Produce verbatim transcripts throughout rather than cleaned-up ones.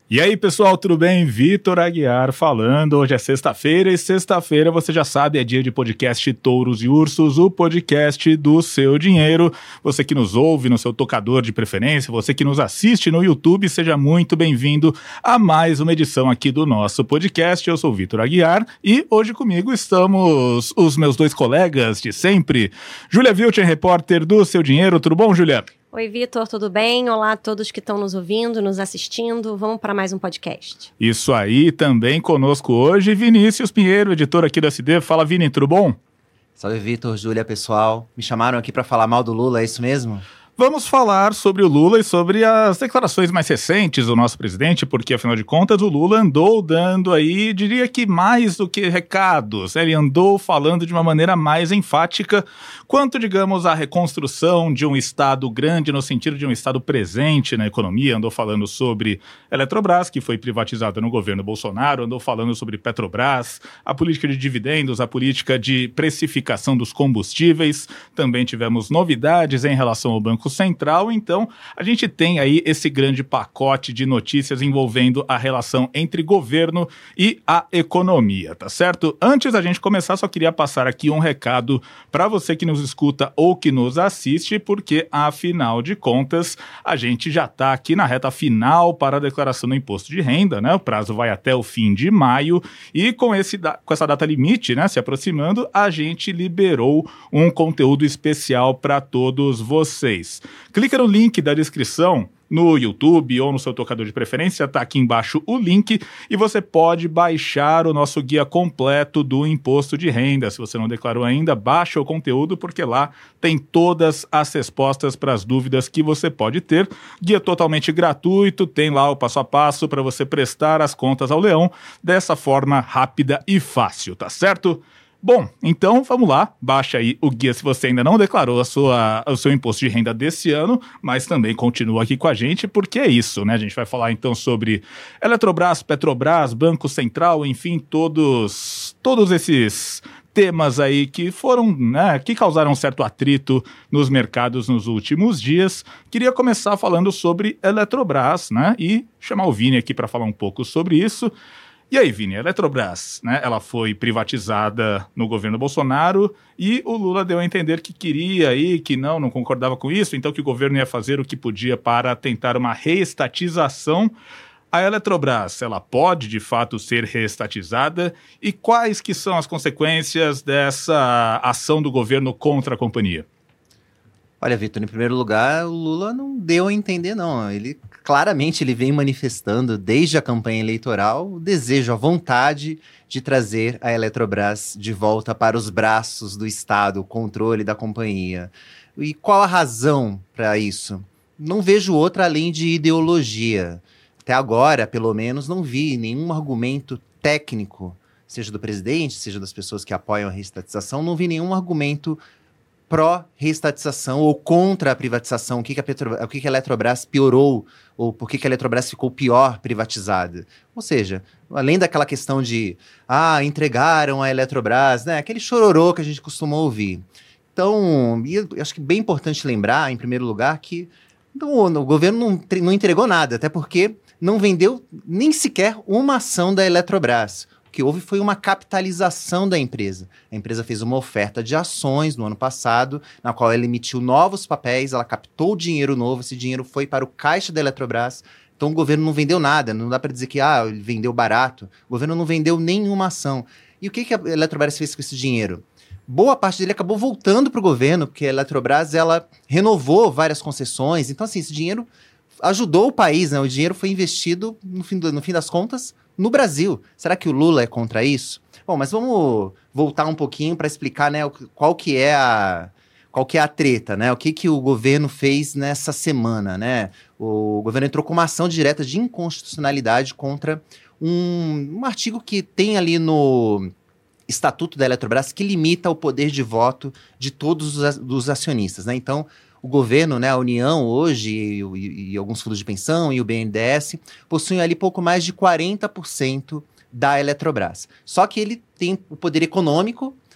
E aí, pessoal, tudo bem? Vitor Aguiar falando. Hoje é sexta-feira e sexta-feira, você já sabe, é dia de podcast Touros e Ursos, o podcast do seu dinheiro. Você que nos ouve no seu tocador de preferência, você que nos assiste no YouTube, seja muito bem-vindo a mais uma edição aqui do nosso podcast. Eu sou o Vitor Aguiar e hoje comigo estamos os meus dois colegas de sempre. Júlia Vilchen, repórter do Seu Dinheiro. Tudo bom, Júlia? Oi, Vitor, tudo bem? Olá a todos que estão nos ouvindo, nos assistindo. Vamos para mais um podcast. Isso aí, também conosco hoje, Vinícius Pinheiro, editor aqui do S D. Fala, Vini, tudo bom? Salve, Vitor, Júlia, pessoal. Me chamaram aqui para falar mal do Lula, é isso mesmo? Vamos falar sobre o Lula e sobre as declarações mais recentes do nosso presidente, porque, afinal de contas, o Lula andou dando aí, diria que mais do que recados, ele andou falando de uma maneira mais enfática quanto, digamos, à reconstrução de um Estado grande, no sentido de um Estado presente na economia. Andou falando sobre Eletrobras, que foi privatizada no governo Bolsonaro, andou falando sobre Petrobras, a política de dividendos, a política de precificação dos combustíveis. Também tivemos novidades em relação ao Banco Central. Então a gente tem aí esse grande pacote de notícias envolvendo a relação entre governo e a economia, tá certo? Antes da gente começar, só queria passar aqui um recado para você que nos escuta ou que nos assiste, porque afinal de contas a gente já está aqui na reta final para a declaração do imposto de renda, né? O prazo vai até o fim de maio e com, esse, com essa data limite, né, se aproximando, a gente liberou um conteúdo especial para todos vocês. Clica no link da descrição no YouTube ou no seu tocador de preferência, tá aqui embaixo o link e você pode baixar o nosso guia completo do imposto de renda. Se você não declarou ainda, baixa o conteúdo porque lá tem todas as respostas para as dúvidas que você pode ter. Guia totalmente gratuito, tem lá o passo a passo para você prestar as contas ao leão dessa forma rápida e fácil, tá certo? Bom, então vamos lá, baixa aí o guia se você ainda não declarou a sua, o seu imposto de renda desse ano, mas também continua aqui com a gente, porque é isso, né? A gente vai falar então sobre Eletrobras, Petrobras, Banco Central, enfim, todos, todos esses temas aí que foram, né, que causaram um certo atrito nos mercados nos últimos dias. Queria começar falando sobre Eletrobras, né? E chamar o Vini aqui para falar um pouco sobre isso. E aí, Vini, a Eletrobras, né, ela foi privatizada no governo Bolsonaro e o Lula deu a entender que queria aí, que não, não concordava com isso, então que o governo ia fazer o que podia para tentar uma reestatização. A Eletrobras, ela pode, de fato, ser reestatizada? E quais que são as consequências dessa ação do governo contra a companhia? Olha, Vitor, em primeiro lugar, o Lula não deu a entender, não. Ele, claramente, ele vem manifestando, desde a campanha eleitoral, o desejo, a vontade de trazer a Eletrobras de volta para os braços do Estado, o controle da companhia. E qual a razão para isso? Não vejo outra além de ideologia. Até agora, pelo menos, não vi nenhum argumento técnico, seja do presidente, seja das pessoas que apoiam a reestatização, não vi nenhum argumento pró-reestatização ou contra a privatização, o que, que, a, Petro, o que, que a Eletrobras piorou, ou por que, que a Eletrobras ficou pior privatizada. Ou seja, além daquela questão de, ah, entregaram a Eletrobras, né, aquele chororô que a gente costuma ouvir. Então, eu acho que é bem importante lembrar, em primeiro lugar, que no, no, o governo não, não entregou nada, até porque não vendeu nem sequer uma ação da Eletrobras. O que houve foi uma capitalização da empresa. A empresa fez uma oferta de ações no ano passado, na qual ela emitiu novos papéis, ela captou dinheiro novo, esse dinheiro foi para o caixa da Eletrobras. Então o governo não vendeu nada, não dá para dizer que ah, ele vendeu barato. O governo não vendeu nenhuma ação. E o que, que a Eletrobras fez com esse dinheiro? Boa parte dele acabou voltando para o governo, porque a Eletrobras ela renovou várias concessões. Então, assim, esse dinheiro ajudou o país, né? O dinheiro foi investido, no fim, do, no fim das contas, no Brasil. Será que o Lula é contra isso? Bom, mas vamos voltar um pouquinho para explicar, né, qual que é a, qual que é a treta, né? O que, que o governo fez nessa semana, né? O governo entrou com uma ação direta de inconstitucionalidade contra um, um artigo que tem ali no Estatuto da Eletrobras que limita o poder de voto de todos os, os acionistas, né? Então, o governo, né, a União hoje e, e, e alguns fundos de pensão e o B N D E S possuem ali pouco mais de quarenta por cento da Eletrobras. Só que ele tem o poder econômico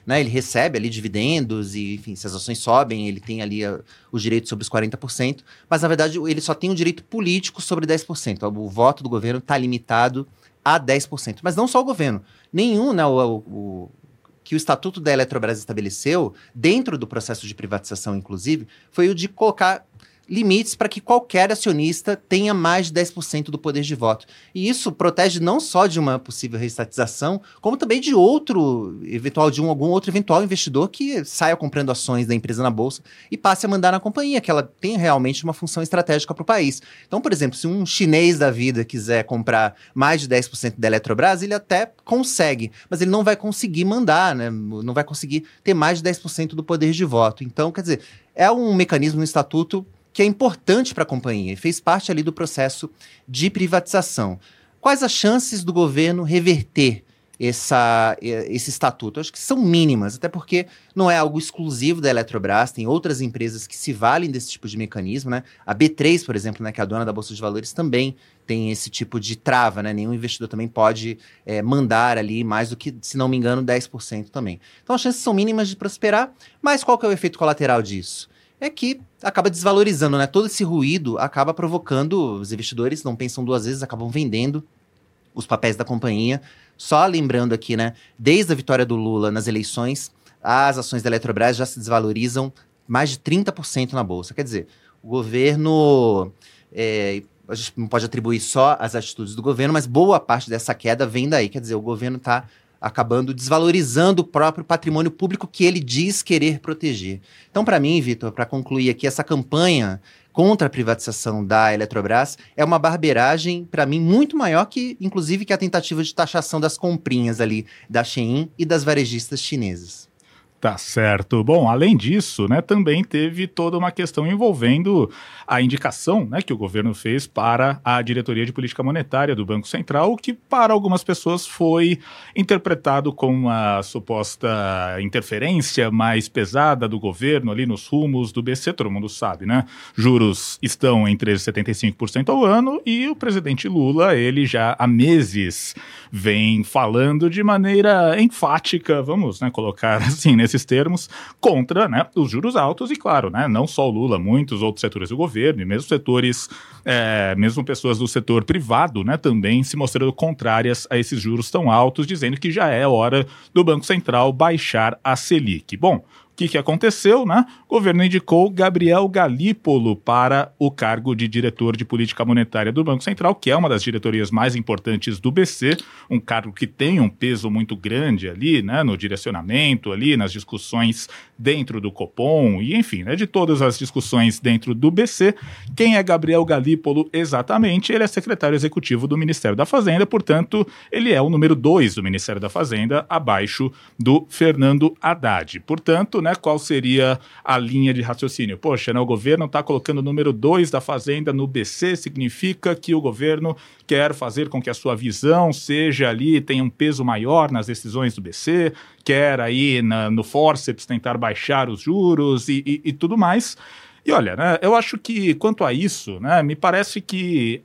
né? Ele recebe ali dividendos e, enfim, se as ações sobem, ele tem ali a, os direitos sobre os quarenta por cento, mas, na verdade, ele só tem um direito político sobre dez por cento. O voto do governo está limitado a dez por cento. Mas não só o governo. Nenhum, né, o, o, que o Estatuto da Eletrobras estabeleceu, dentro do processo de privatização, inclusive, foi o de colocar limites para que qualquer acionista tenha mais de dez por cento do poder de voto. E isso protege não só de uma possível reestatização, como também de outro eventual, de um, algum outro eventual investidor que saia comprando ações da empresa na bolsa e passe a mandar na companhia, que ela tem realmente uma função estratégica para o país. Então, por exemplo, se um chinês da vida quiser comprar mais de dez por cento da Eletrobras, ele até consegue, mas ele não vai conseguir mandar, né? Não vai conseguir ter mais de dez por cento do poder de voto. Então, quer dizer, é um mecanismo no estatuto que é importante para a companhia e fez parte ali do processo de privatização. Quais as chances do governo reverter essa, esse estatuto? Acho que são mínimas, até porque não é algo exclusivo da Eletrobras, tem outras empresas que se valem desse tipo de mecanismo, né? A B três, por exemplo, né, que é a dona da Bolsa de Valores, também tem esse tipo de trava, né? Nenhum investidor também pode é, mandar ali mais do que, se não me engano, dez por cento também. Então as chances são mínimas de prosperar, mas qual que é o efeito colateral disso? É que acaba desvalorizando, né? Todo esse ruído acaba provocando, os investidores não pensam duas vezes, acabam vendendo os papéis da companhia. Só lembrando aqui, né? Desde a vitória do Lula nas eleições, as ações da Eletrobras já se desvalorizam mais de trinta por cento na Bolsa. Quer dizer, o governo... É, a gente não pode atribuir só as atitudes do governo, mas boa parte dessa queda vem daí. Quer dizer, o governo está acabando desvalorizando o próprio patrimônio público que ele diz querer proteger. Então, para mim, Vitor, para concluir aqui, essa campanha contra a privatização da Eletrobras é uma barbeiragem, para mim, muito maior que, inclusive, que a tentativa de taxação das comprinhas ali da Shein e das varejistas chinesas. Tá certo. Bom, além disso, né, também teve toda uma questão envolvendo a indicação, né, que o governo fez para a diretoria de política monetária do Banco Central, que para algumas pessoas foi interpretado como uma suposta interferência mais pesada do governo ali nos rumos do B C, todo mundo sabe, né? Juros estão em treze vírgula setenta e cinco por cento ao ano e o presidente Lula, ele já há meses vem falando de maneira enfática, vamos, né, colocar assim, né, esses termos, contra, né, os juros altos e, claro, né, não só o Lula, muitos outros setores do governo e mesmo setores, é, mesmo pessoas do setor privado, né, também se mostrando contrárias a esses juros tão altos, dizendo que já é hora do Banco Central baixar a Selic. Bom, o que, que aconteceu, né? O governo indicou Gabriel Galípolo para o cargo de diretor de política monetária do Banco Central, que é uma das diretorias mais importantes do B C, um cargo que tem um peso muito grande ali, né, no direcionamento, ali nas discussões dentro do Copom e, enfim, né, de todas as discussões dentro do B C. Quem é Gabriel Galípolo exatamente? Ele é secretário executivo do Ministério da Fazenda, portanto, ele é o número dois do Ministério da Fazenda, abaixo do Fernando Haddad. Portanto, né, qual seria a linha de raciocínio? Poxa, né, o governo está colocando o número dois da Fazenda no B C, significa que o governo quer fazer com que a sua visão seja ali, tenha um peso maior nas decisões do B C, quer aí na, no forceps tentar baixar os juros e, e, e tudo mais. E olha, né, eu acho que quanto a isso, né, me parece que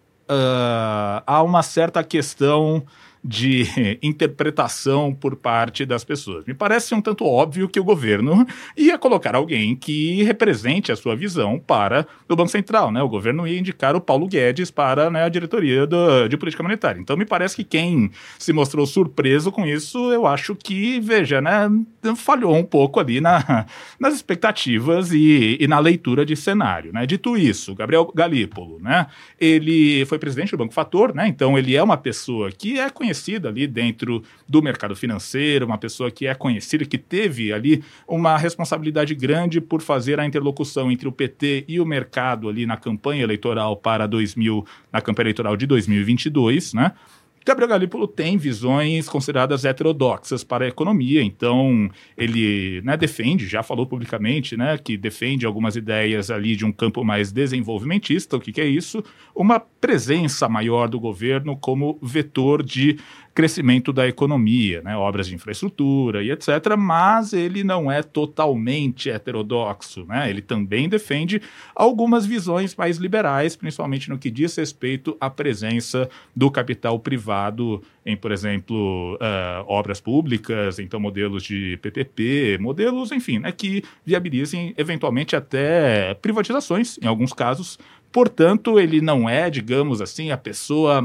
uh, há uma certa questão de interpretação por parte das pessoas. Me parece um tanto óbvio que o governo ia colocar alguém que represente a sua visão para o Banco Central, né? O governo ia indicar o Paulo Guedes para, né, a diretoria do, de política monetária. Então me parece que quem se mostrou surpreso com isso, eu acho que, veja, né, falhou um pouco ali na, nas expectativas e, e na leitura de cenário, né? Dito isso, Gabriel Galípolo, né, ele foi presidente do Banco Fator, né? Então ele é uma pessoa que é conhecida conhecida ali dentro do mercado financeiro, uma pessoa que é conhecida, que teve ali uma responsabilidade grande por fazer a interlocução entre o P T e o mercado ali na campanha eleitoral para dois mil, na campanha eleitoral de dois mil e vinte e dois, né? Gabriel Galípolo tem visões consideradas heterodoxas para a economia, então ele, né, defende, já falou publicamente, né, que defende algumas ideias ali de um campo mais desenvolvimentista. O que, que é isso? Uma presença maior do governo como vetor de crescimento da economia, né, obras de infraestrutura e etcétera, mas ele não é totalmente heterodoxo, né, ele também defende algumas visões mais liberais, principalmente no que diz respeito à presença do capital privado em, por exemplo, uh, obras públicas, então modelos de P P P, modelos, enfim, né, que viabilizem eventualmente até privatizações, em alguns casos. Portanto, ele não é, digamos assim, a pessoa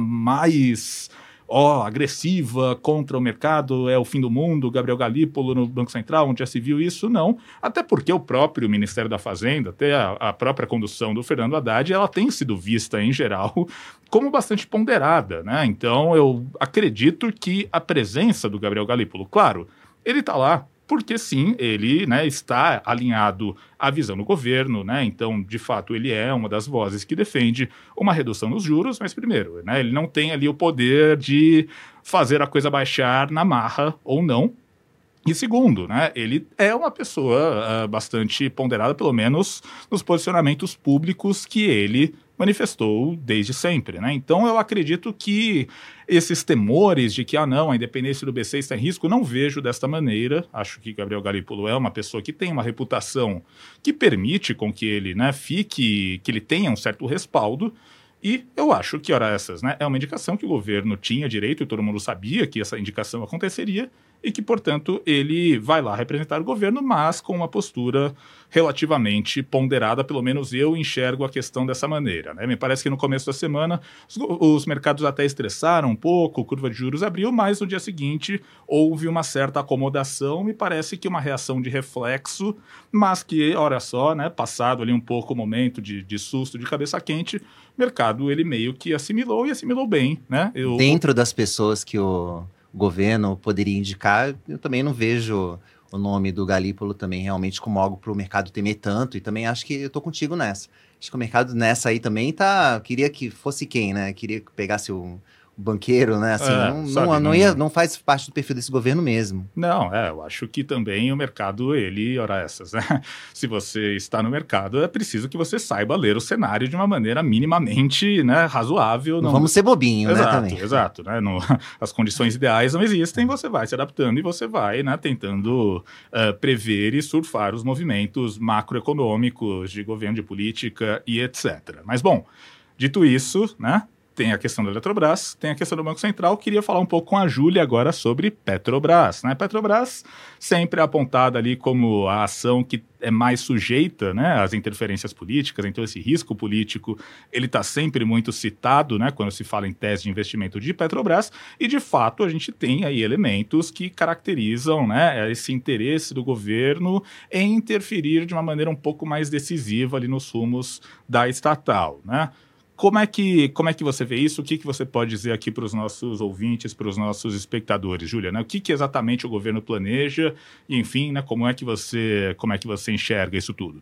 mais ó, agressiva contra o mercado, é o fim do mundo, Gabriel Galípolo no Banco Central, onde já se viu isso, não. Até porque o próprio Ministério da Fazenda, até a, a própria condução do Fernando Haddad, ela tem sido vista, em geral, como bastante ponderada, né? Então, eu acredito que a presença do Gabriel Galípolo, claro, ele está lá, porque sim, ele, né, está alinhado à visão do governo, né? Então, de fato, ele é uma das vozes que defende uma redução dos juros, mas primeiro, né, ele não tem ali o poder de fazer a coisa baixar na marra ou não. E segundo, né, ele é uma pessoa uh, bastante ponderada, pelo menos nos posicionamentos públicos que ele manifestou desde sempre, né? Então eu acredito que esses temores de que, ah não, a independência do B C está em risco, não vejo desta maneira. Acho que Gabriel Galípolo é uma pessoa que tem uma reputação que permite com que ele, né, fique, que ele tenha um certo respaldo. E eu acho que, ora essas, né, é uma indicação que o governo tinha direito e todo mundo sabia que essa indicação aconteceria e que, portanto, ele vai lá representar o governo, mas com uma postura relativamente ponderada, pelo menos eu enxergo a questão dessa maneira, né? Me parece que no começo da semana os, os mercados até estressaram um pouco, a curva de juros abriu, mas no dia seguinte houve uma certa acomodação, me parece que uma reação de reflexo, mas que, olha só, né, passado ali um pouco o momento de, de susto, de cabeça quente, o mercado ele meio que assimilou e assimilou bem, né? Eu... Dentro das pessoas que o governo poderia indicar, eu também não vejo o nome do Galípolo também realmente como algo para o mercado temer tanto, e também acho que eu tô contigo nessa. Acho que o mercado nessa aí também tá, queria que fosse quem, né? Queria que pegasse o banqueiro, né? Assim, é, não, sabe, não, não, não, ia, não faz parte do perfil desse governo mesmo. Não, é, eu acho que também o mercado, ele, ora essas, né? Se você está no mercado, é preciso que você saiba ler o cenário de uma maneira minimamente, né, razoável. Não, não vamos ser bobinho, exato, né, também. Exato, né? No, as condições ideais não existem, você vai se adaptando e você vai, né, tentando uh, prever e surfar os movimentos macroeconômicos de governo, de política e etcétera. Mas, bom, dito isso, né? Tem a questão da Eletrobras, tem a questão do Banco Central. Queria falar um pouco com a Júlia agora sobre Petrobras, né? Petrobras sempre é apontada ali como a ação que é mais sujeita, né, às interferências políticas, então esse risco político ele está sempre muito citado, né, quando se fala em tese de investimento de Petrobras, e de fato a gente tem aí elementos que caracterizam, né, esse interesse do governo em interferir de uma maneira um pouco mais decisiva ali nos rumos da estatal, né? Como é que, como é que você vê isso? O que, que você pode dizer aqui para os nossos ouvintes, para os nossos espectadores, Júlia? Né? O que, que exatamente o governo planeja? E, enfim, né, como é que você, como é que você enxerga isso tudo?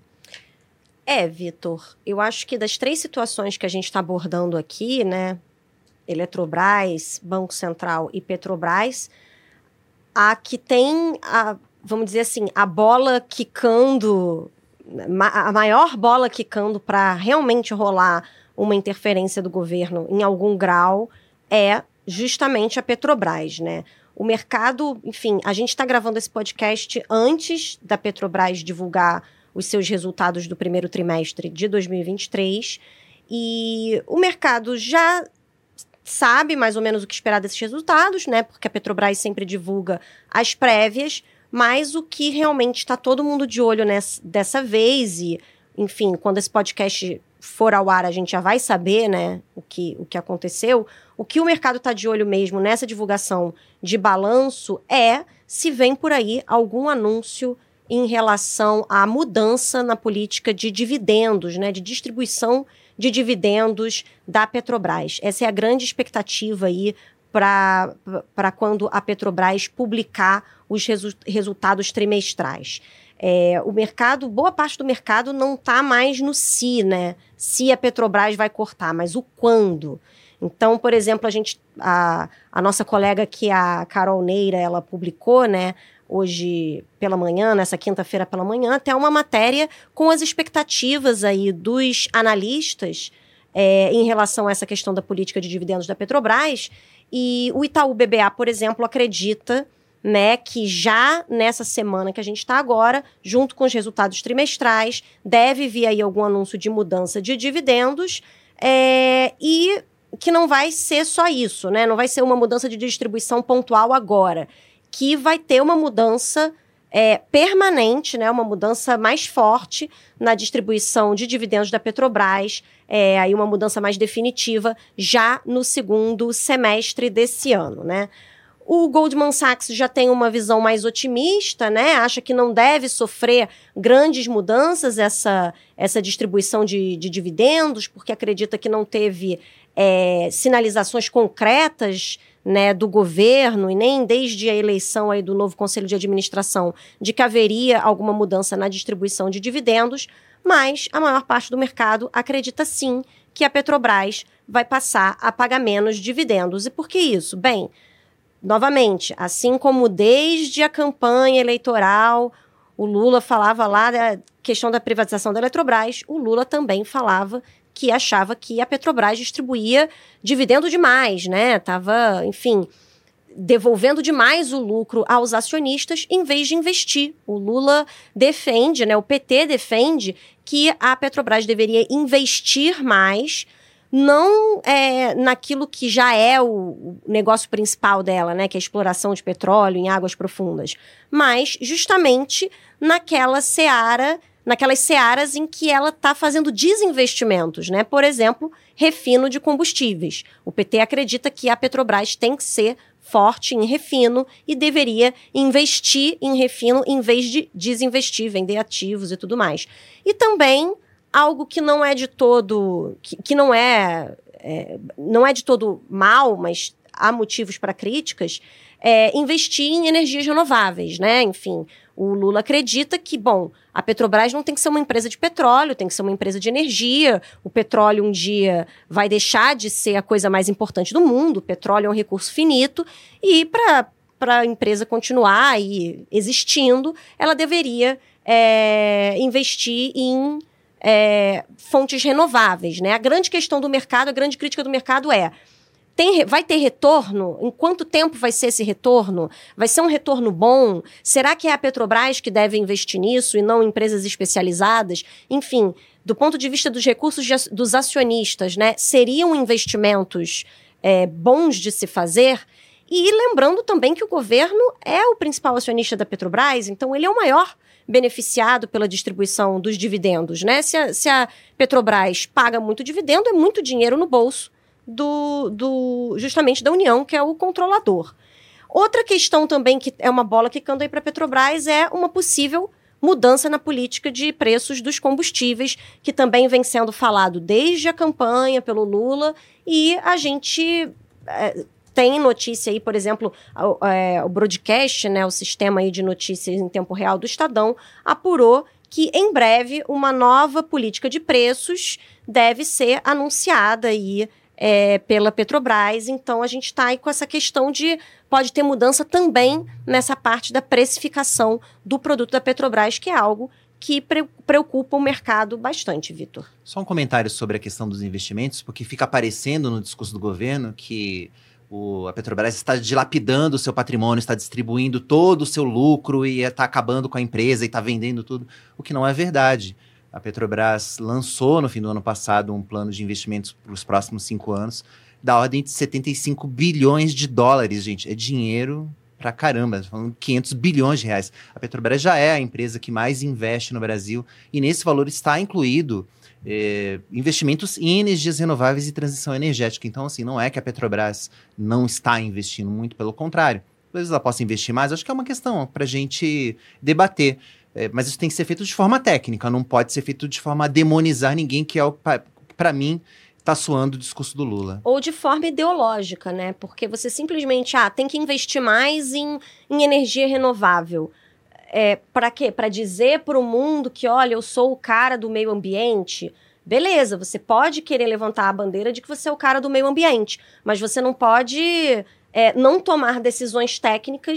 É, Vitor, eu acho que das três situações que a gente está abordando aqui, né, Eletrobras, Banco Central e Petrobras, a que tem, a, vamos dizer assim, a bola quicando, a maior bola quicando para realmente rolar uma interferência do governo em algum grau é justamente a Petrobras, né? O mercado, enfim, a gente está gravando esse podcast antes da Petrobras divulgar os seus resultados do primeiro trimestre de dois mil e vinte e três e o mercado já sabe mais ou menos o que esperar desses resultados, né? Porque a Petrobras sempre divulga as prévias, mas o que realmente está todo mundo de olho nessa, dessa vez e, enfim, quando esse podcast for ao ar, a gente já vai saber, né, o que, o que aconteceu. O que o mercado está de olho mesmo nessa divulgação de balanço é se vem por aí algum anúncio em relação à mudança na política de dividendos, né, de distribuição de dividendos da Petrobras. Essa é a grande expectativa aí para quando a Petrobras publicar os resu- resultados trimestrais. É, o mercado, boa parte do mercado não está mais no se, né? Se a Petrobras vai cortar, mas o quando. Então, por exemplo, a gente, a, a nossa colega aqui, a Carol Neira, ela publicou, né, hoje pela manhã, nessa quinta-feira pela manhã, até uma matéria com as expectativas aí dos analistas é, em relação a essa questão da política de dividendos da Petrobras. E o Itaú B B A, por exemplo, acredita, né, que já nessa semana que a gente está agora, junto com os resultados trimestrais, deve vir aí algum anúncio de mudança de dividendos, é, e que não vai ser só isso, né? Não vai ser uma mudança de distribuição pontual agora, que vai ter uma mudança é, permanente, né? Uma mudança mais forte na distribuição de dividendos da Petrobras, é, aí uma mudança mais definitiva já no segundo semestre desse ano, né? O Goldman Sachs já tem uma visão mais otimista, né? Acha que não deve sofrer grandes mudanças essa, essa distribuição de, de dividendos, porque acredita que não teve é, sinalizações concretas, né, do governo, e nem desde a eleição aí do novo Conselho de Administração, de que haveria alguma mudança na distribuição de dividendos, mas a maior parte do mercado acredita sim que a Petrobras vai passar a pagar menos dividendos. E por que isso? Bem, novamente, assim como desde a campanha eleitoral, o Lula falava lá da questão da privatização da Eletrobras, o Lula também falava que achava que a Petrobras distribuía dividendo demais, né? Tava, enfim, devolvendo demais o lucro aos acionistas em vez de investir. O Lula defende, né? O P T defende que a Petrobras deveria investir mais, não é, naquilo que já é o negócio principal dela, né, que é a exploração de petróleo em águas profundas, mas justamente naquela seara, naquelas searas em que ela está fazendo desinvestimentos, né? Por exemplo, refino de combustíveis. O P T acredita que a Petrobras tem que ser forte em refino e deveria investir em refino em vez de desinvestir, vender ativos e tudo mais. E também algo que não é de todo, que, que não é, é, não é de todo mal, mas há motivos para críticas, é investir em energias renováveis, né? Enfim, o Lula acredita que, bom, a Petrobras não tem que ser uma empresa de petróleo, tem que ser uma empresa de energia. O petróleo um dia vai deixar de ser a coisa mais importante do mundo. O petróleo é um recurso finito e para para a empresa continuar aí existindo, ela deveria é, investir em É, fontes renováveis, né? A grande questão do mercado, a grande crítica do mercado é, tem, vai ter retorno? Em quanto tempo vai ser esse retorno? Vai ser um retorno bom? Será que é a Petrobras que deve investir nisso e não empresas especializadas? Enfim, do ponto de vista dos recursos de, dos acionistas, né? Seriam investimentos é, bons de se fazer? E lembrando também que o governo é o principal acionista da Petrobras, então ele é o maior beneficiado pela distribuição dos dividendos, né? Se a, se a Petrobras paga muito dividendo, é muito dinheiro no bolso do, do, justamente da União, que é o controlador. Outra questão também, que é uma bola quicando aí para a Petrobras, é uma possível mudança na política de preços dos combustíveis, que também vem sendo falado desde a campanha pelo Lula, e a gente... É, tem notícia aí, por exemplo, o, é, o broadcast, né, o sistema aí de notícias em tempo real do Estadão, apurou que em breve uma nova política de preços deve ser anunciada aí, é, pela Petrobras. Então a gente está aí com essa questão de pode ter mudança também nessa parte da precificação do produto da Petrobras, que é algo que pre- preocupa o mercado bastante, Vitor. Só um comentário sobre a questão dos investimentos, porque fica aparecendo no discurso do governo que O, a Petrobras está dilapidando o seu patrimônio, está distribuindo todo o seu lucro e está acabando com a empresa e está vendendo tudo, o que não é verdade. A Petrobras lançou no fim do ano passado um plano de investimentos para os próximos cinco anos da ordem de setenta e cinco bilhões de dólares, gente. É dinheiro pra caramba, falando quinhentos bilhões de reais. A Petrobras já é a empresa que mais investe no Brasil e nesse valor está incluído É, investimentos em energias renováveis e transição energética. Então, assim, não é que a Petrobras não está investindo, muito pelo contrário. Talvez ela possa investir mais, acho que é uma questão para a gente debater. É, mas isso tem que ser feito de forma técnica, não pode ser feito de forma a demonizar ninguém, que é, para mim, está soando o discurso do Lula. Ou de forma ideológica, né? Porque você simplesmente, ah, tem que investir mais em, em energia renovável. É, para quê? Para dizer para o mundo que, olha, eu sou o cara do meio ambiente. Beleza, você pode querer levantar a bandeira de que você é o cara do meio ambiente, mas você não pode é, não tomar decisões técnicas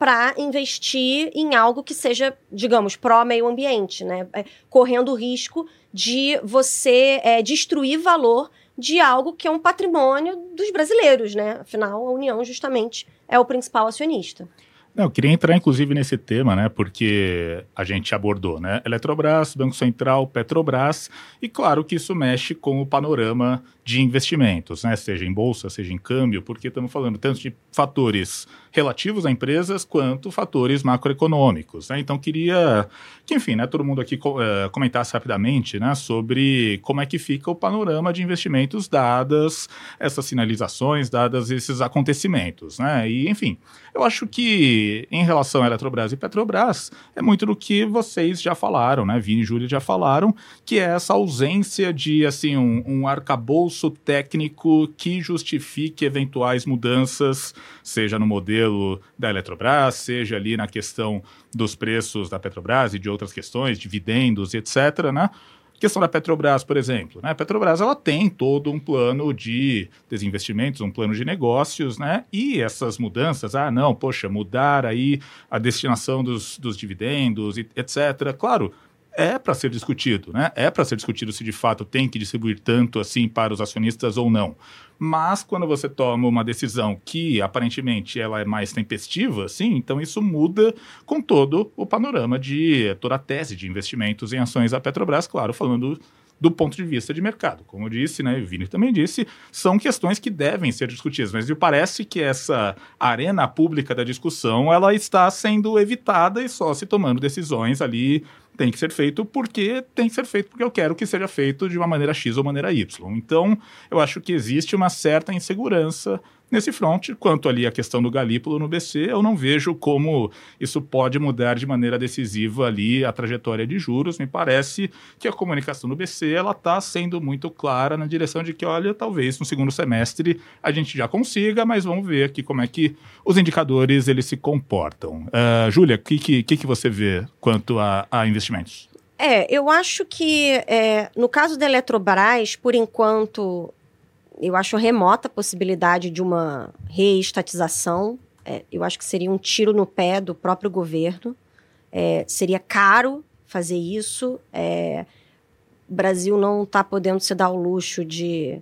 para investir em algo que seja, digamos, pró-meio ambiente, né? Correndo o risco de você é, destruir valor de algo que é um patrimônio dos brasileiros, né? Afinal, a União justamente é o principal acionista. Não, eu queria entrar, inclusive, nesse tema, né, porque a gente abordou, né, Eletrobras, Banco Central, Petrobras, e claro que isso mexe com o panorama de investimentos, né, seja em bolsa, seja em câmbio, porque estamos falando tanto de fatores relativos a empresas quanto fatores macroeconômicos, né, então queria que, enfim, né, todo mundo aqui uh, comentasse rapidamente, né, sobre como é que fica o panorama de investimentos dadas essas sinalizações, dadas esses acontecimentos, né, e, enfim, eu acho que em relação à Eletrobras e Petrobras, é muito do que vocês já falaram, né? Vini e Júlia já falaram, que é essa ausência de, assim, um, um arcabouço técnico que justifique eventuais mudanças, seja no modelo da Eletrobras, seja ali na questão dos preços da Petrobras e de outras questões, dividendos, etcétera, né? Questão da Petrobras, por exemplo, né? A Petrobras, ela tem todo um plano de desinvestimentos, um plano de negócios, né? E essas mudanças, ah, não, poxa, mudar aí a destinação dos, dos dividendos, etcétera. Claro, é para ser discutido, né? É para ser discutido se de fato tem que distribuir tanto assim para os acionistas ou não. Mas quando você toma uma decisão que aparentemente ela é mais tempestiva, sim, então isso muda com todo o panorama de toda a tese de investimentos em ações da Petrobras, claro, falando do ponto de vista de mercado. Como eu disse, né, o Vini também disse, são questões que devem ser discutidas, mas me parece que essa arena pública da discussão, ela está sendo evitada e só se tomando decisões ali. Tem que ser feito porque tem que ser feito porque eu quero que seja feito de uma maneira X ou maneira Y. Então, eu acho que existe uma certa insegurança nesse front. Quanto ali a questão do Galípolo no B C, eu não vejo como isso pode mudar de maneira decisiva ali a trajetória de juros. Me parece que a comunicação do B C ela está sendo muito clara na direção de que, olha, talvez no segundo semestre a gente já consiga, mas vamos ver aqui como é que os indicadores eles se comportam. Uh, Júlia, o que, que, que você vê quanto a, a investimentos? É, eu acho que é, no caso da Eletrobras, por enquanto, eu acho remota a possibilidade de uma reestatização. É, eu acho que seria um tiro no pé do próprio governo. É, seria caro fazer isso. É, o Brasil não está podendo se dar o luxo de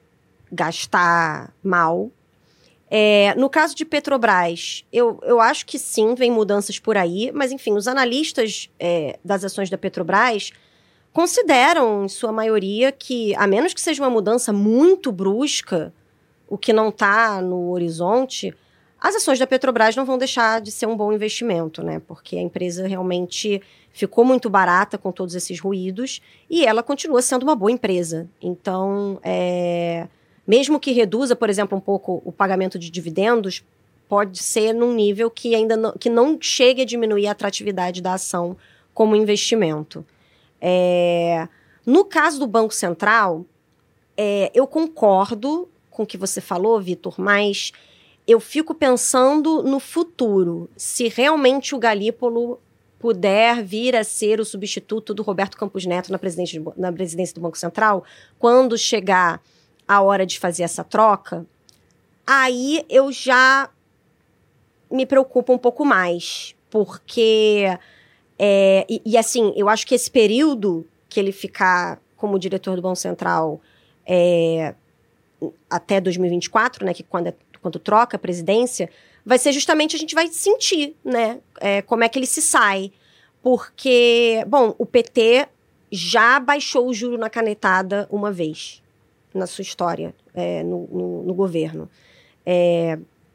gastar mal. É, no caso de Petrobras, eu, eu acho que sim, vem mudanças por aí, mas enfim, os analistas é, das ações da Petrobras consideram, em sua maioria, que a menos que seja uma mudança muito brusca, o que não está no horizonte, as ações da Petrobras não vão deixar de ser um bom investimento, né? Porque a empresa realmente ficou muito barata com todos esses ruídos e ela continua sendo uma boa empresa. Então, é... mesmo que reduza, por exemplo, um pouco o pagamento de dividendos, pode ser num nível que ainda não, que não chegue a diminuir a atratividade da ação como investimento. É, no caso do Banco Central, é, eu concordo com o que você falou, Vitor, mas eu fico pensando no futuro. Se realmente o Galípolo puder vir a ser o substituto do Roberto Campos Neto na presidência, na presidência do Banco Central, quando chegar a hora de fazer essa troca, aí eu já me preocupo um pouco mais, porque, é, e, e assim, eu acho que esse período que ele ficar como diretor do Banco Central é, até dois mil e vinte e quatro, né, que quando, é, quando troca a presidência, vai ser justamente, a gente vai sentir, né, é, como é que ele se sai, porque, bom, o P T já baixou o juro na canetada uma vez na sua história, é, no, no, no governo. É,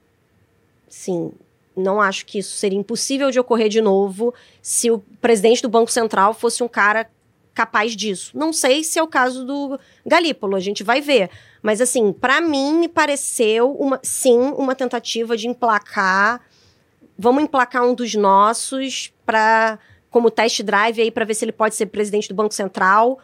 sim, não acho que isso seria impossível de ocorrer de novo se o presidente do Banco Central fosse um cara capaz disso. Não sei se é o caso do Galípolo, a gente vai ver. Mas, assim, para mim, me pareceu, uma, sim, uma tentativa de emplacar, vamos emplacar um dos nossos para como test drive aí para ver se ele pode ser presidente do Banco Central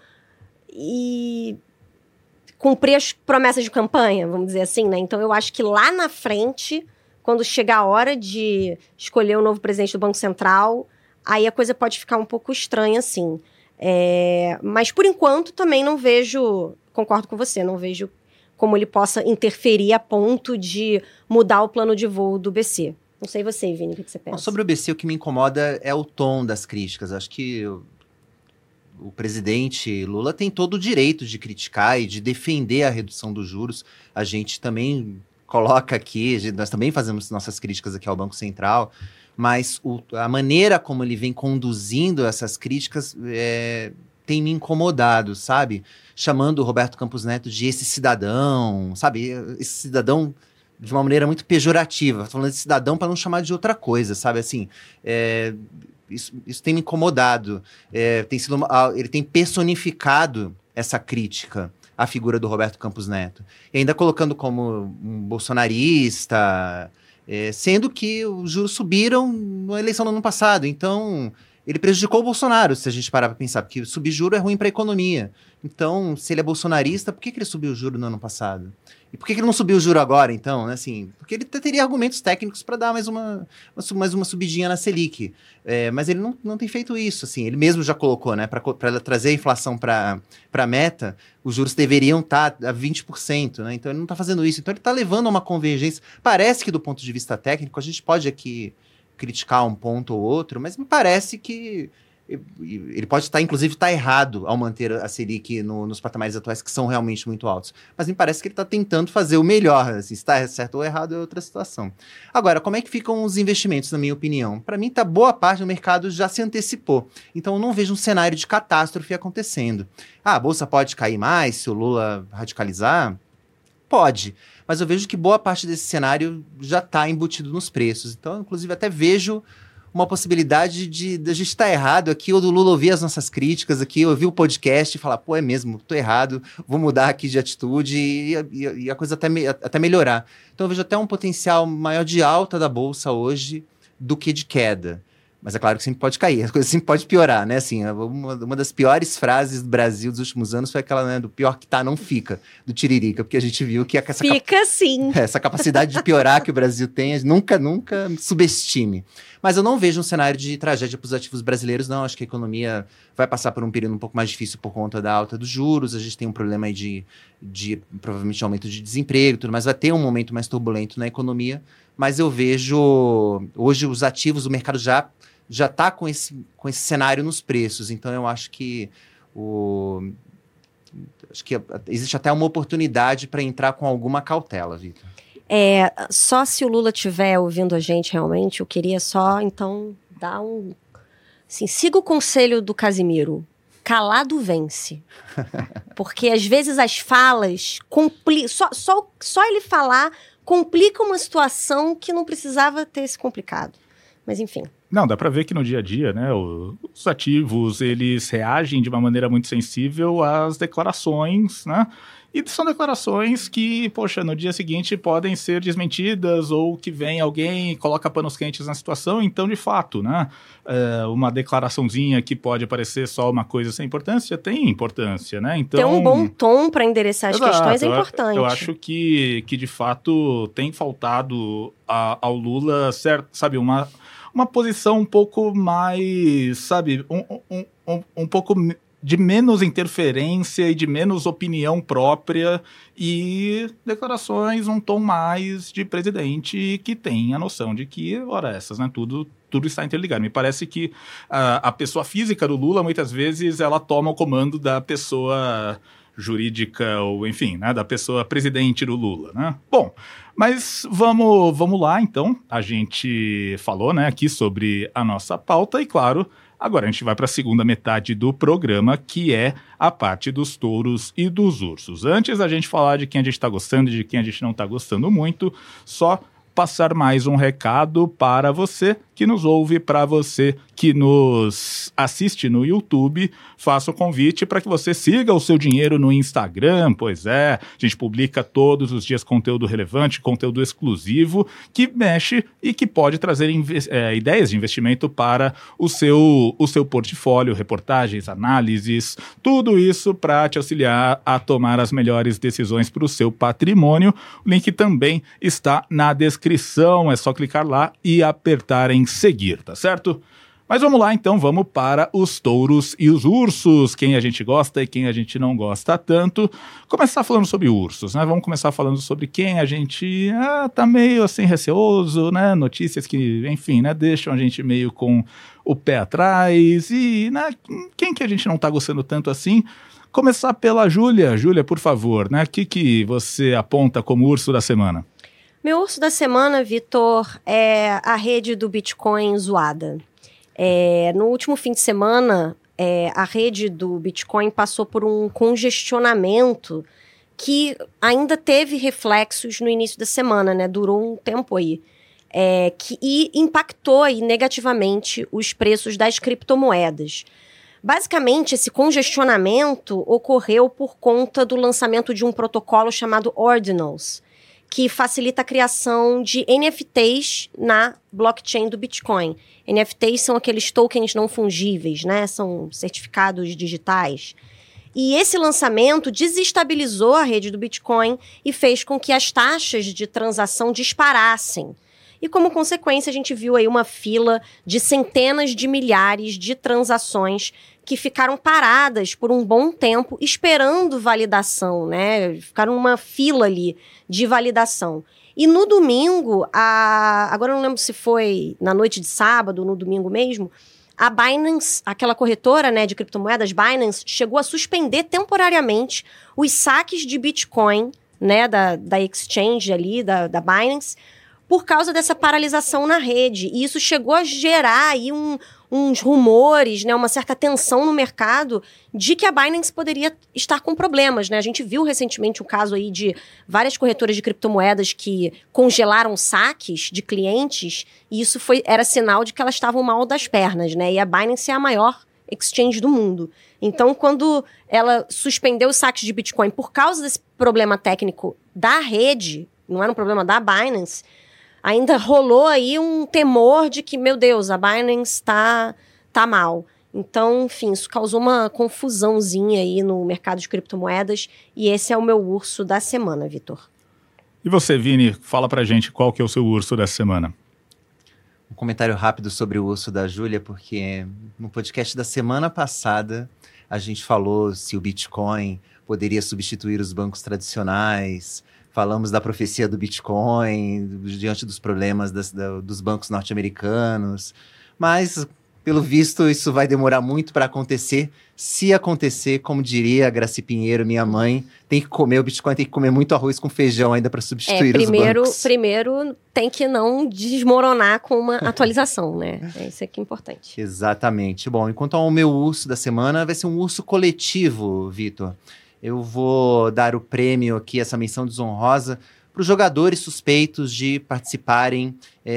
e cumprir as promessas de campanha, vamos dizer assim, né? Então, eu acho que lá na frente, quando chegar a hora de escolher o novo presidente do Banco Central, aí a coisa pode ficar um pouco estranha, assim. É, mas, por enquanto, também não vejo, concordo com você, não vejo como ele possa interferir a ponto de mudar o plano de voo do B C. Não sei você, Vini, o que, que você pensa? Bom, sobre o B C, o que me incomoda é o tom das críticas. Acho que o, o presidente Lula tem todo o direito de criticar e de defender a redução dos juros. A gente também coloca aqui, nós também fazemos nossas críticas aqui ao Banco Central, mas o, a maneira como ele vem conduzindo essas críticas é, tem me incomodado, sabe? Chamando o Roberto Campos Neto de esse cidadão, sabe? Esse cidadão de uma maneira muito pejorativa, falando de cidadão para não chamar de outra coisa, sabe? Assim, é, isso, isso tem me incomodado. É, tem sido, ele tem personificado essa crítica à figura do Roberto Campos Neto. E ainda colocando como um bolsonarista, é, sendo que os juros subiram na eleição do ano passado. Então, ele prejudicou o Bolsonaro, se a gente parar para pensar, porque subir juro é ruim para a economia. Então, se ele é bolsonarista, por que, que ele subiu o juro no ano passado? E por que, que ele não subiu o juro agora, então? Assim, porque ele teria argumentos técnicos para dar mais uma, mais uma subidinha na Selic. É, mas ele não, não tem feito isso. Assim, ele mesmo já colocou, né? Para trazer a inflação para a meta, os juros deveriam estar a vinte por cento. Né? Então, ele não está fazendo isso. Então, ele está levando a uma convergência. Parece que, do ponto de vista técnico, a gente pode aqui criticar um ponto ou outro, mas me parece que ele pode estar, inclusive, estar errado ao manter a Selic no, nos patamares atuais, que são realmente muito altos. Mas me parece que ele está tentando fazer o melhor. Assim, se está certo ou errado é outra situação. Agora, como é que ficam os investimentos, na minha opinião? Para mim, tá, boa parte do mercado já se antecipou. Então, eu não vejo um cenário de catástrofe acontecendo. Ah, a Bolsa pode cair mais se o Lula radicalizar? Pode. Mas eu vejo que boa parte desse cenário já está embutido nos preços. Então, inclusive, até vejo uma possibilidade de, de a gente estar tá errado aqui, ou do Lula ouvir as nossas críticas aqui, ouvir o podcast e falar, pô, é mesmo, tô errado, vou mudar aqui de atitude e, e, e a coisa até, me, até melhorar. Então eu vejo até um potencial maior de alta da Bolsa hoje do que de queda. Mas é claro que sempre pode cair, a coisa sempre pode piorar, né? Assim, uma, uma das piores frases do Brasil dos últimos anos foi aquela, né, do pior que tá, não fica, do Tiririca, porque a gente viu que essa, fica cap- sim. essa capacidade de piorar que o Brasil tem, nunca, nunca subestime. Mas eu não vejo um cenário de tragédia para os ativos brasileiros, não. Acho que a economia vai passar por um período um pouco mais difícil por conta da alta dos juros, a gente tem um problema aí de, de provavelmente aumento de desemprego, tudo, mas vai ter um momento mais turbulento na economia. Mas eu vejo, hoje os ativos, o mercado já já está com esse, com esse cenário nos preços. Então, eu acho que, o, acho que existe até uma oportunidade para entrar com alguma cautela, Vitor. É, só se o Lula estiver ouvindo a gente realmente, eu queria só, então, dar um... Assim, siga o conselho do Casimiro. Calado vence. Porque, às vezes, as falas... Compli- só, só, só ele falar complica uma situação que não precisava ter se complicado. Mas, enfim... Não, dá para ver que no dia a dia, né, os ativos, eles reagem de uma maneira muito sensível às declarações, né, e são declarações que, poxa, no dia seguinte podem ser desmentidas ou que vem alguém e coloca panos quentes na situação, então, de fato, né, é, uma declaraçãozinha que pode parecer só uma coisa sem importância, tem importância, né, então... Ter um bom tom para endereçar as Exato, questões é importante. Eu, eu acho que, que, de fato, tem faltado a, ao Lula, certo, sabe, uma... uma posição um pouco mais, sabe, um, um, um, um pouco de menos interferência e de menos opinião própria e declarações um tom mais de presidente que tem a noção de que, ora essas, né, tudo, tudo está interligado. Me parece que uh, a pessoa física do Lula, muitas vezes, ela toma o comando da pessoa jurídica ou, enfim, né, da pessoa presidente do Lula, né? Bom, mas vamos, vamos lá, então. A gente falou, né, aqui sobre a nossa pauta e, claro, agora a gente vai para a segunda metade do programa, que é a parte dos touros e dos ursos. Antes da gente falar de quem a gente está gostando e de quem a gente não está gostando muito, só passar mais um recado para você que nos ouve, para você que nos assiste no YouTube. Faço o convite para que você siga o Seu Dinheiro no Instagram, pois é, a gente publica todos os dias conteúdo relevante, conteúdo exclusivo, que mexe e que pode trazer inve- é, ideias de investimento para o seu, o seu portfólio, reportagens, análises, tudo isso para te auxiliar a tomar as melhores decisões para o seu patrimônio. O link também está na descrição, é só clicar lá e apertar em seguir, tá certo? Mas vamos lá, então, vamos para os touros e os ursos, quem a gente gosta e quem a gente não gosta tanto. Começar falando sobre ursos, né? Vamos começar falando sobre quem a gente ah, tá meio assim receoso, né? Notícias que, enfim, né, deixam a gente meio com o pé atrás e, né, quem que a gente não tá gostando tanto assim. Começar pela Júlia. Júlia, por favor, né? O que, que você aponta como urso da semana? Meu urso da semana, Vitor, é a rede do Bitcoin zoada. É, no último fim de semana, é, a rede do Bitcoin passou por um congestionamento que ainda teve reflexos no início da semana, né? Durou um tempo aí. É, que, e impactou aí negativamente os preços das criptomoedas. Basicamente, esse congestionamento ocorreu por conta do lançamento de um protocolo chamado Ordinals, que facilita a criação de N F Ts na blockchain do Bitcoin. N F Ts são aqueles tokens não fungíveis, né? São certificados digitais. E esse lançamento desestabilizou a rede do Bitcoin e fez com que as taxas de transação disparassem. E como consequência, a gente viu aí uma fila de centenas de milhares de transações que ficaram paradas por um bom tempo esperando validação, né? Ficaram numa fila ali de validação. E no domingo, a... agora eu não lembro se foi na noite de sábado ou no domingo mesmo, a Binance, aquela corretora, né, de criptomoedas, Binance, chegou a suspender temporariamente os saques de Bitcoin, né, da, da exchange ali, da, da Binance, por causa dessa paralisação na rede. E isso chegou a gerar aí um, uns rumores, né, uma certa tensão no mercado de que a Binance poderia estar com problemas, né? A gente viu recentemente um caso aí de várias corretoras de criptomoedas que congelaram saques de clientes e isso foi, era sinal de que elas estavam mal das pernas, né? E a Binance é a maior exchange do mundo. Então, quando ela suspendeu os saques de Bitcoin por causa desse problema técnico da rede, não era um problema da Binance, ainda rolou aí um temor de que, meu Deus, a Binance tá, tá mal. Então, enfim, isso causou uma confusãozinha aí no mercado de criptomoedas e esse é o meu urso da semana, Vitor. E você, Vini, fala pra gente qual que é o seu urso dessa semana. Um comentário rápido sobre o urso da Júlia, porque no podcast da semana passada a gente falou se o Bitcoin poderia substituir os bancos tradicionais. Falamos da profecia do Bitcoin, diante dos problemas das, da, dos bancos norte-americanos. Mas, pelo visto, isso vai demorar muito para acontecer. Se acontecer, como diria a Graci Pinheiro, minha mãe, tem que comer, o Bitcoin tem que comer muito arroz com feijão ainda para substituir é, primeiro, os bancos. Primeiro, tem que não desmoronar com uma atualização, né? É isso aqui é importante. Exatamente. Bom, enquanto ao meu urso da semana, vai ser um urso coletivo, Vitor. Eu vou dar o prêmio aqui, essa menção desonrosa, para os jogadores suspeitos de participarem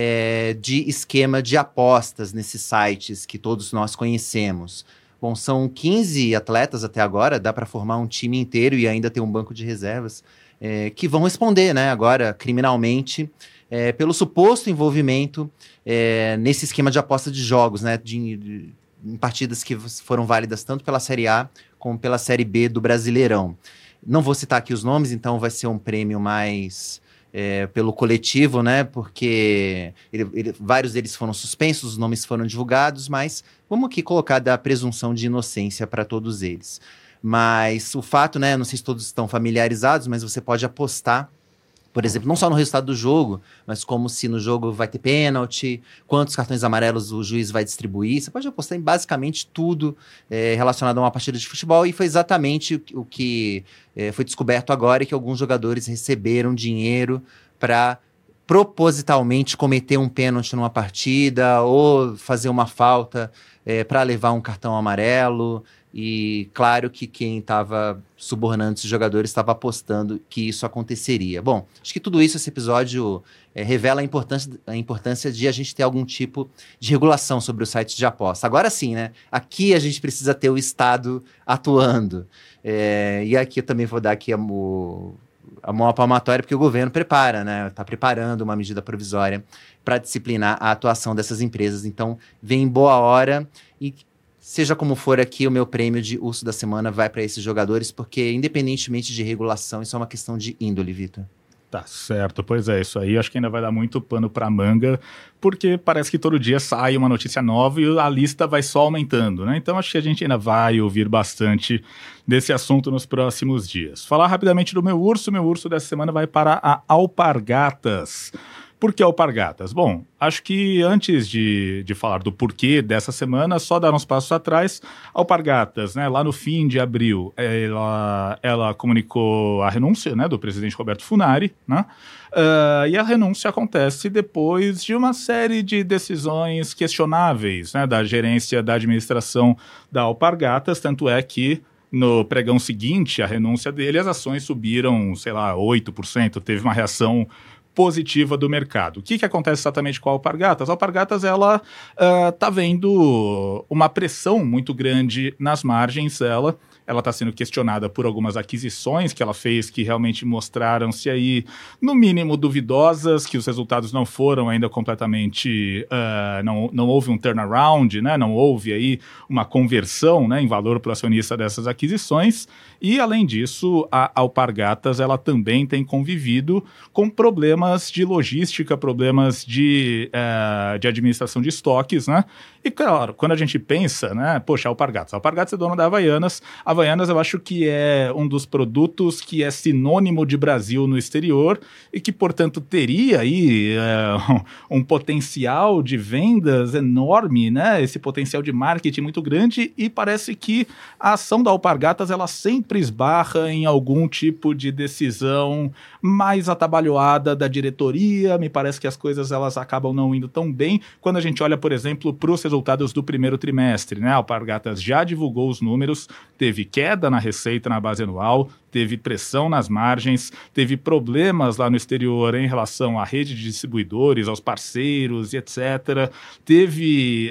é, de esquema de apostas nesses sites que todos nós conhecemos. Bom, são quinze atletas até agora, dá para formar um time inteiro e ainda ter um banco de reservas, é, que vão responder, né, agora criminalmente é, pelo suposto envolvimento é, nesse esquema de aposta de jogos, né, de, de, em partidas que foram válidas tanto pela Série A como pela Série B do Brasileirão. Não vou citar aqui os nomes, então vai ser um prêmio mais é, pelo coletivo, né? Porque ele, ele, vários deles foram suspensos, os nomes foram divulgados, mas vamos aqui colocar da presunção de inocência para todos eles. Mas o fato, né? Não sei se todos estão familiarizados, mas você pode apostar, por exemplo, não só no resultado do jogo, mas como se no jogo vai ter pênalti, quantos cartões amarelos o juiz vai distribuir. Você pode apostar em basicamente tudo é, relacionado a uma partida de futebol, e foi exatamente o, o que é, foi descoberto agora, que alguns jogadores receberam dinheiro para propositalmente cometer um pênalti numa partida ou fazer uma falta é, para levar um cartão amarelo. E claro que quem estava subornando esses jogadores estava apostando que isso aconteceria. Bom, acho que tudo isso, esse episódio, é, revela a importância, a importância de a gente ter algum tipo de regulação sobre os sites de aposta. Agora sim, né? Aqui a gente precisa ter o Estado atuando. É, e aqui eu também vou dar aqui a, o, a mão palmatória, porque o governo prepara, né? Está preparando uma medida provisória para disciplinar a atuação dessas empresas. Então, vem em boa hora e... Seja como for aqui, o meu prêmio de urso da semana vai para esses jogadores, porque independentemente de regulação, isso é uma questão de índole, Vitor. Tá certo, pois é, isso aí acho que ainda vai dar muito pano pra manga, porque parece que todo dia sai uma notícia nova e a lista vai só aumentando, né? Então acho que a gente ainda vai ouvir bastante desse assunto nos próximos dias. Falar rapidamente do meu urso, meu urso dessa semana vai para a Alpargatas. Por que Alpargatas? Bom, acho que antes de, de falar do porquê dessa semana, só dar uns passos atrás. Alpargatas, né, lá no fim de abril, ela, ela comunicou a renúncia, né, do presidente Roberto Funari, né? Uh, e a renúncia acontece depois de uma série de decisões questionáveis, né, da gerência da administração da Alpargatas, tanto é que no pregão seguinte, a renúncia dele, as ações subiram, sei lá, oito por cento, teve uma reação positiva do mercado. O que, que acontece exatamente com a Alpargatas? A Alpargatas, ela está uh, vendo uma pressão muito grande nas margens, ela ela está sendo questionada por algumas aquisições que ela fez que realmente mostraram-se aí, no mínimo, duvidosas, que os resultados não foram ainda completamente, uh, não, não houve um turnaround, né? Não houve aí uma conversão, né, em valor para o acionista dessas aquisições. E, além disso, a Alpargatas, ela também tem convivido com problemas de logística, problemas de, uh, de administração de estoques, né? E, claro, quando a gente pensa, né, poxa, Alpargatas, Alpargatas é dono da Havaianas. Havaianas eu acho que é um dos produtos que é sinônimo de Brasil no exterior e que, portanto, teria aí é, um, um potencial de vendas enorme, né? Esse potencial de marketing muito grande, e parece que a ação da Alpargatas, ela sempre esbarra em algum tipo de decisão mais atabalhoada da diretoria. Me parece que as coisas elas acabam não indo tão bem. Quando a gente olha, por exemplo, para os resultados do primeiro trimestre, né? A Alpargatas já divulgou os números, teve queda na receita na base anual, teve pressão nas margens, teve problemas lá no exterior em relação à rede de distribuidores, aos parceiros e etcétera. Teve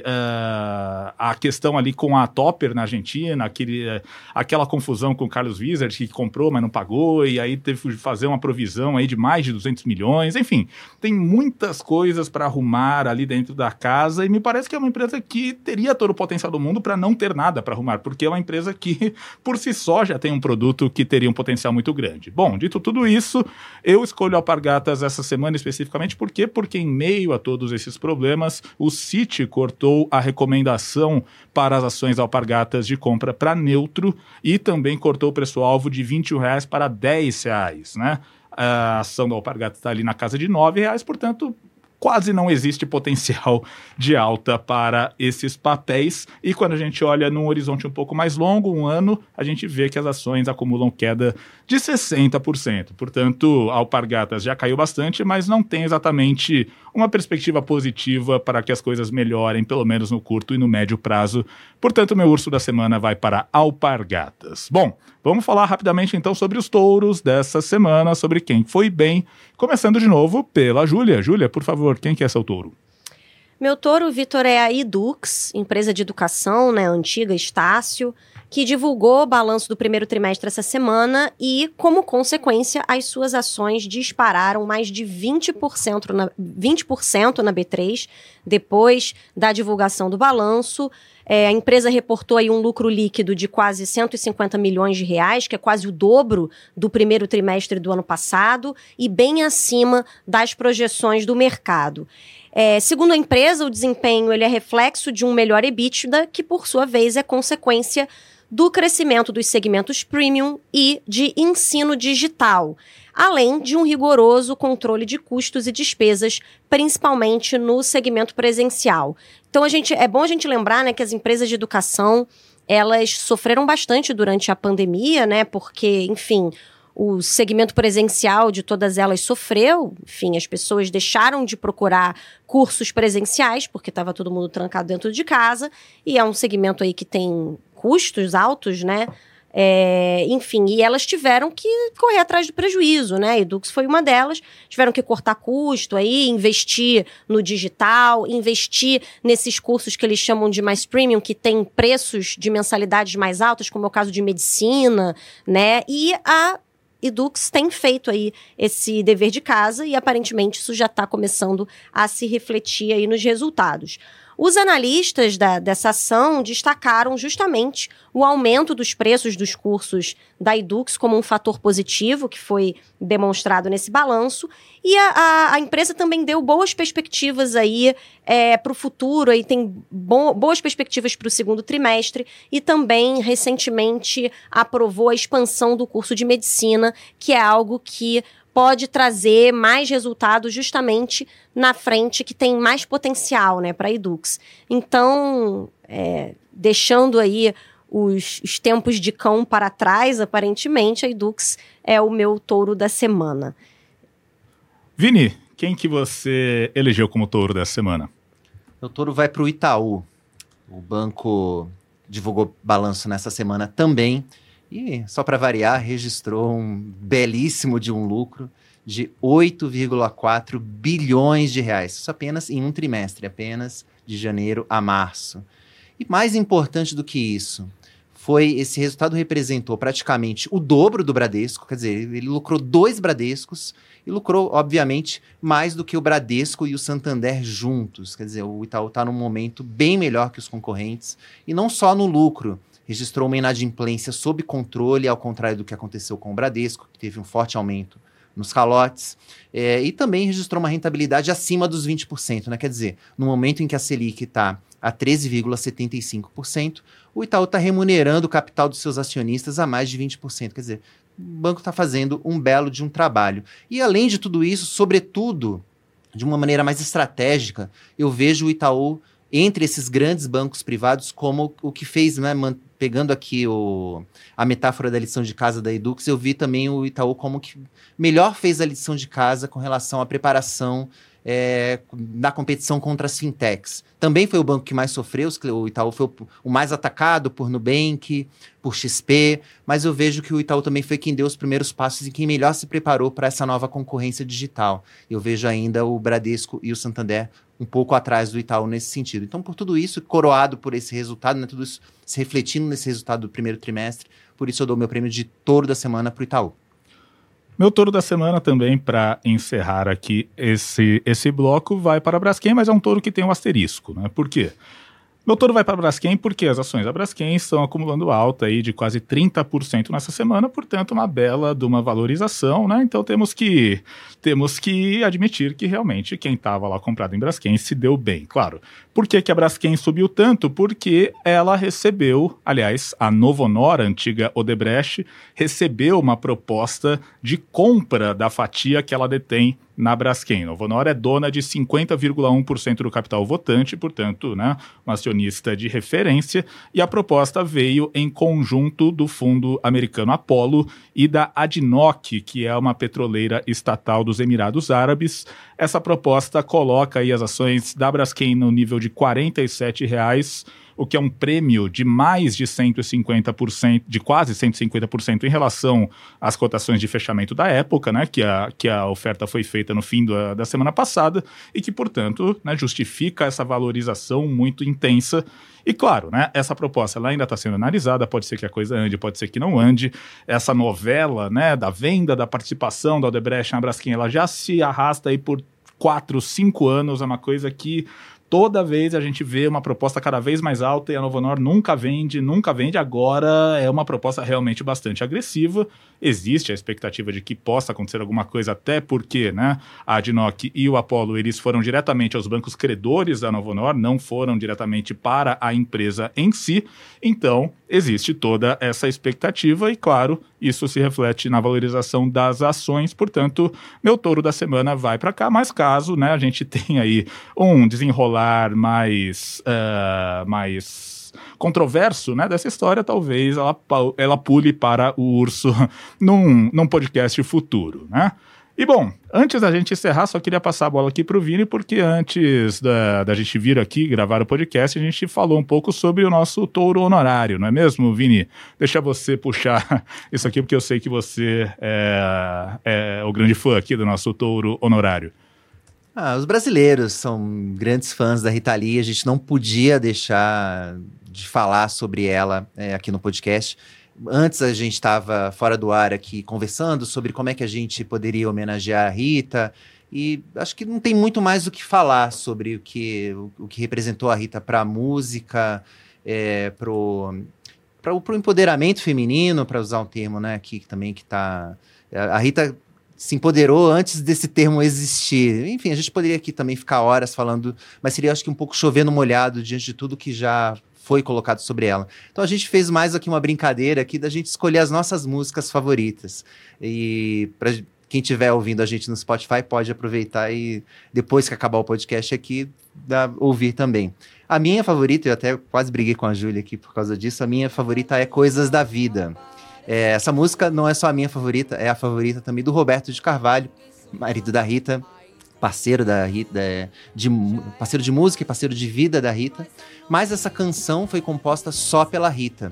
uh, a questão ali com a Topper na Argentina, aquele, uh, aquela confusão com o Carlos Wizard, que comprou, mas não pagou, e aí teve que fazer uma provisão aí de mais de duzentos milhões. Enfim, tem muitas coisas para arrumar ali dentro da casa, e me parece que é uma empresa que teria todo o potencial do mundo para não ter nada para arrumar, porque é uma empresa que, por si só, já tem um produto que teria um potencial muito grande. Bom, dito tudo isso, eu escolho Alpargatas essa semana especificamente. Por quê? Porque em meio a todos esses problemas, o Citi cortou a recomendação para as ações Alpargatas de compra para neutro e também cortou o preço-alvo de vinte e um reais para dez reais, né? A ação da Alpargatas está ali na casa de nove reais, portanto, quase não existe potencial de alta para esses papéis. E quando a gente olha num horizonte um pouco mais longo, um ano, a gente vê que as ações acumulam queda de sessenta por cento. Portanto, a Alpargatas já caiu bastante, mas não tem exatamente uma perspectiva positiva para que as coisas melhorem, pelo menos no curto e no médio prazo. Portanto, meu urso da semana vai para Alpargatas. Bom, vamos falar rapidamente então sobre os touros dessa semana, sobre quem foi bem. Começando de novo pela Júlia. Júlia, por favor, quem que é seu touro? Meu touro, Vitor, é a Edux, empresa de educação, né, antiga Estácio, que divulgou o balanço do primeiro trimestre essa semana e, como consequência, as suas ações dispararam mais de vinte por cento na, vinte por cento na B três, depois da divulgação do balanço. É, a empresa reportou aí um lucro líquido de quase cento e cinquenta milhões de reais, que é quase o dobro do primeiro trimestre do ano passado e bem acima das projeções do mercado. É, segundo a empresa, o desempenho ele é reflexo de um melhor EBITDA, que por sua vez é consequência do crescimento dos segmentos premium e de ensino digital, além de um rigoroso controle de custos e despesas, principalmente no segmento presencial. Então, a gente, é bom a gente lembrar, né, que as empresas de educação, elas sofreram bastante durante a pandemia, né, porque, enfim, o segmento presencial de todas elas sofreu, enfim, as pessoas deixaram de procurar cursos presenciais, porque estava todo mundo trancado dentro de casa, e é um segmento aí que tem custos altos, né? É, enfim, e elas tiveram que correr atrás do prejuízo, né? A Edux foi uma delas, tiveram que cortar custo aí, investir no digital, investir nesses cursos que eles chamam de mais premium, que tem preços de mensalidades mais altas, como é o caso de medicina, né? E a Edux tem feito aí esse dever de casa e aparentemente isso já está começando a se refletir aí nos resultados. Os analistas da, dessa ação destacaram justamente o aumento dos preços dos cursos da Edux como um fator positivo que foi demonstrado nesse balanço, e a, a, a empresa também deu boas perspectivas aí é, para o futuro, aí tem bo, boas perspectivas para o segundo trimestre, e também recentemente aprovou a expansão do curso de medicina, que é algo que pode trazer mais resultados justamente na frente, que tem mais potencial, né, para a Edux. Então, é, deixando aí os, os tempos de cão para trás, aparentemente, a Edux é o meu touro da semana. Vini, quem que você elegeu como touro dessa semana? O touro vai para o Itaú. O banco divulgou balanço nessa semana também. E, só para variar, registrou um belíssimo de um lucro de oito vírgula quatro bilhões de reais. Isso apenas em um trimestre, apenas de janeiro a março. E mais importante do que isso, foi esse resultado representou praticamente o dobro do Bradesco, quer dizer, ele lucrou dois Bradescos e lucrou, obviamente, mais do que o Bradesco e o Santander juntos. Quer dizer, o Itaú está num momento bem melhor que os concorrentes, e não só no lucro. Registrou uma inadimplência sob controle, ao contrário do que aconteceu com o Bradesco, que teve um forte aumento nos calotes, é, e também registrou uma rentabilidade acima dos vinte por cento, né? Quer dizer, no momento em que a Selic está a treze vírgula setenta e cinco por cento, o Itaú está remunerando o capital dos seus acionistas a mais de vinte por cento. Quer dizer, o banco está fazendo um belo de um trabalho. E além de tudo isso, sobretudo, de uma maneira mais estratégica, eu vejo o Itaú entre esses grandes bancos privados como o que fez, né, man, pegando aqui o, a metáfora da lição de casa da Edux, eu vi também o Itaú como que melhor fez a lição de casa com relação à preparação é, na competição contra as fintechs. Também foi o banco que mais sofreu, o Itaú foi o, o mais atacado por Nubank, por X P, mas eu vejo que o Itaú também foi quem deu os primeiros passos e quem melhor se preparou para essa nova concorrência digital. Eu vejo ainda o Bradesco e o Santander um pouco atrás do Itaú nesse sentido. Então, por tudo isso, coroado por esse resultado, né, tudo isso se refletindo nesse resultado do primeiro trimestre, por isso eu dou meu prêmio de touro da semana para o Itaú. Meu touro da semana também, para encerrar aqui esse, esse bloco, vai para a Braskem, mas é um touro que tem um asterisco, né? Por quê? Meu touro vai para a Braskem porque as ações da Braskem estão acumulando alta aí de quase trinta por cento nessa semana, portanto uma bela de uma valorização, né? Então temos que, temos que admitir que realmente quem estava lá comprado em Braskem se deu bem, claro. Por que que a Braskem subiu tanto? Porque ela recebeu, aliás, a Novonor, a antiga Odebrecht, recebeu uma proposta de compra da fatia que ela detém na Braskem. Novonor é dona de cinquenta vírgula um por cento do capital votante, portanto, né, um acionista de referência, e a proposta veio em conjunto do fundo americano Apollo e da ADNOC, que é uma petroleira estatal dos Emirados Árabes. Essa proposta coloca aí as ações da Braskem no nível de quarenta e sete reais, o que é um prêmio de mais de cento e cinquenta por cento, de quase cento e cinquenta por cento em relação às cotações de fechamento da época, né, que a, que a oferta foi feita no fim da, da semana passada e que, portanto, né, justifica essa valorização muito intensa. E, claro, né, essa proposta ela ainda está sendo analisada, pode ser que a coisa ande, pode ser que não ande. Essa novela, né, da venda, da participação da Odebrecht na Braskem, ela já se arrasta aí por quatro, cinco anos, é uma coisa que toda vez a gente vê uma proposta cada vez mais alta e a Novonor nunca vende, nunca vende. Agora é uma proposta realmente bastante agressiva. Existe a expectativa de que possa acontecer alguma coisa, até porque, né, a ADNOC e o Apollo eles foram diretamente aos bancos credores da Novonor, não foram diretamente para a empresa em si. Então, existe toda essa expectativa e, claro, isso se reflete na valorização das ações. Portanto, meu touro da semana vai para cá. Mas caso, né, a gente tenha aí um desenrolar mais, uh, mais controverso, né, dessa história, talvez ela, ela pule para o urso num, num podcast futuro, né? E bom, antes da gente encerrar, só queria passar a bola aqui para o Vini, porque antes da, da gente vir aqui gravar o podcast, a gente falou um pouco sobre o nosso touro honorário, não é mesmo, Vini? Deixa você puxar isso aqui, porque eu sei que você é, é o grande fã aqui do nosso touro honorário. Ah, os brasileiros são grandes fãs da Rita Lee, a gente não podia deixar de falar sobre ela é, aqui no podcast. Antes a gente estava fora do ar aqui conversando sobre como é que a gente poderia homenagear a Rita, E acho que não tem muito mais o que falar sobre o que, o, o que representou a Rita para a música, é, para o empoderamento feminino, para usar um termo, né, aqui também que está... A Rita se empoderou antes desse termo existir. Enfim, a gente poderia aqui também ficar horas falando, mas seria, acho que, um pouco chover no molhado diante de tudo que já foi colocado sobre ela. Então a gente fez mais aqui uma brincadeira aqui da gente escolher as nossas músicas favoritas. E para quem estiver ouvindo a gente no Spotify pode aproveitar e depois que acabar o podcast aqui, dá, ouvir também. A minha favorita, eu até quase briguei com a Júlia aqui por causa disso, a minha favorita é Coisas da Vida. É, essa música não é só a minha favorita, é a favorita também do Roberto de Carvalho, marido da Rita, parceiro da Rita, de, parceiro de música e parceiro de vida da Rita. Mas essa canção foi composta só pela Rita,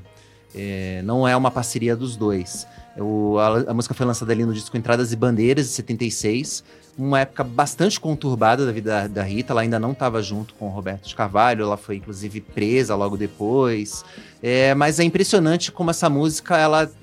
é, não é uma parceria dos dois. O, a, a música foi lançada ali no disco Entradas e Bandeiras, de setenta e seis, uma época bastante conturbada da vida da, da Rita. Ela ainda não estava junto com o Roberto de Carvalho, ela foi inclusive presa logo depois, é, mas é impressionante como essa música ela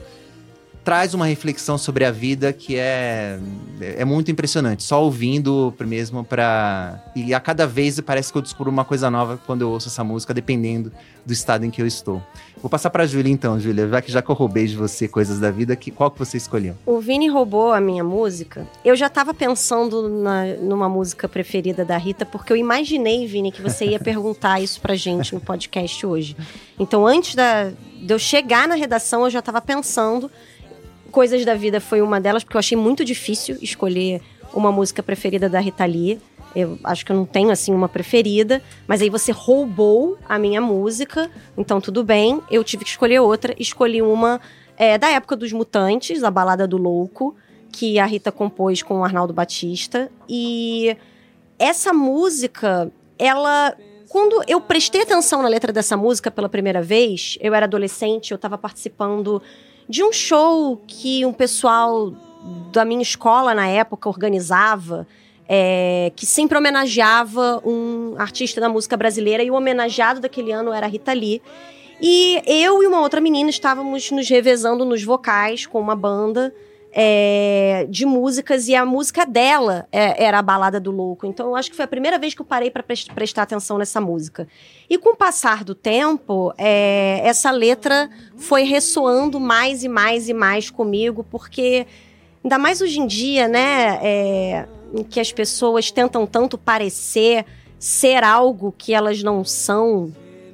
traz uma reflexão sobre a vida que é, é muito impressionante, só ouvindo mesmo para... E a cada vez parece que eu descubro uma coisa nova quando eu ouço essa música, dependendo do estado em que eu estou. Vou passar para a Júlia então, Júlia, já que já que eu roubei de você Coisas da Vida, que, qual que você escolheu? O Vini roubou a minha música. Eu já estava pensando na, numa música preferida da Rita, porque eu imaginei, Vini, que você ia perguntar isso pra gente no podcast hoje. Então, antes da, de eu chegar na redação, eu já estava pensando. Coisas da Vida foi uma delas, porque eu achei muito difícil escolher uma música preferida da Rita Lee. Eu acho que eu não tenho, assim, uma preferida. Mas aí você roubou a minha música, então tudo bem. Eu tive que escolher outra. Escolhi uma é, da época dos Mutantes, a Balada do Louco, que a Rita compôs com o Arnaldo Batista. E essa música, ela... Quando eu prestei atenção na letra dessa música pela primeira vez, eu era adolescente, eu estava participando de um show que um pessoal da minha escola na época organizava, é, que sempre homenageava um artista da música brasileira, e o homenageado daquele ano era a Rita Lee. E eu e uma outra menina estávamos nos revezando nos vocais com uma banda é, de músicas, e a música dela é, era a Balada do Louco. Então eu acho que foi a primeira vez que eu parei para prest- prestar atenção nessa música. E com o passar do tempo, é, essa letra foi ressoando mais e mais e mais comigo, porque ainda mais hoje em dia, né, é, em que as pessoas tentam tanto parecer ser algo que elas não são,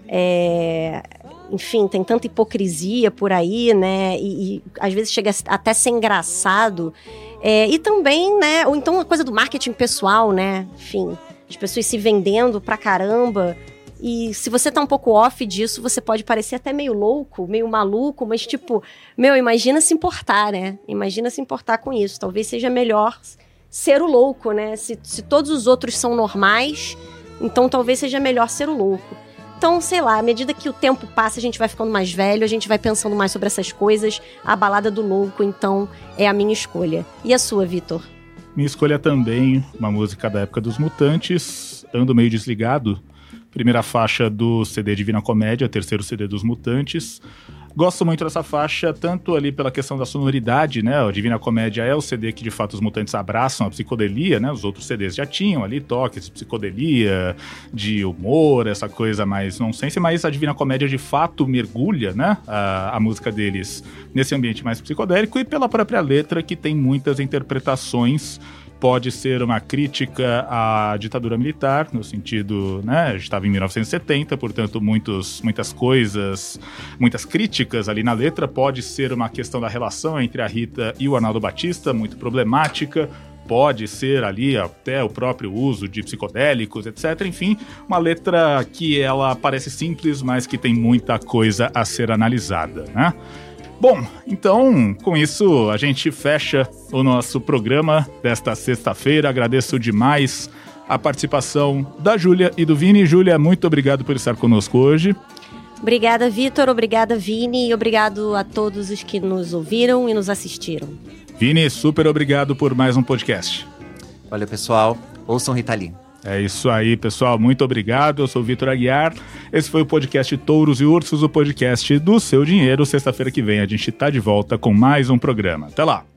é, enfim, tem tanta hipocrisia por aí, né, e, e às vezes chega até a ser engraçado, é, e também, né, ou então a coisa do marketing pessoal, né, enfim, as pessoas se vendendo pra caramba. E se você tá um pouco off disso, você pode parecer até meio louco, meio maluco, mas tipo, meu, imagina se importar, né? Imagina se importar com isso. Talvez seja melhor ser o louco, né? Se, se todos os outros são normais, então talvez seja melhor ser o louco. Então, sei lá, à medida que o tempo passa, a gente vai ficando mais velho, a gente vai pensando mais sobre essas coisas. A Balada do Louco, então, é a minha escolha. E a sua, Vitor? Minha escolha também, uma música da época dos Mutantes, Ando Meio Desligado. Primeira faixa do C D Divina Comédia, terceiro C D dos Mutantes. Gosto muito dessa faixa, tanto ali pela questão da sonoridade, né? O Divina Comédia é o C D que, de fato, os Mutantes abraçam a psicodelia, né? Os outros C Ds já tinham ali toques de psicodelia, de humor, essa coisa mais nonsense, mas a Divina Comédia, de fato, mergulha, né? A, a música deles nesse ambiente mais psicodélico, e pela própria letra, que tem muitas interpretações. Pode ser uma crítica à ditadura militar, no sentido, né, a gente estava em mil novecentos e setenta, portanto, muitos, muitas coisas, muitas críticas ali na letra. Pode ser uma questão da relação entre a Rita e o Arnaldo Batista, muito problemática. Pode ser ali até o próprio uso de psicodélicos, etcétera. Enfim, uma letra que ela parece simples, mas que tem muita coisa a ser analisada, né? Bom, então, com isso, a gente fecha o nosso programa desta sexta-feira. Agradeço demais a participação da Júlia e do Vini. Júlia, muito obrigado por estar conosco hoje. Obrigada, Vitor. Obrigada, Vini. E obrigado a todos os que nos ouviram e nos assistiram. Vini, super obrigado por mais um podcast. Valeu, pessoal. Ouçam Rita Lee. É isso aí, pessoal. Muito obrigado. Eu sou o Vitor Aguiar. Esse foi o podcast Touros e Ursos, o podcast do seu dinheiro. Sexta-feira que vem a gente tá de volta com mais um programa. Até lá!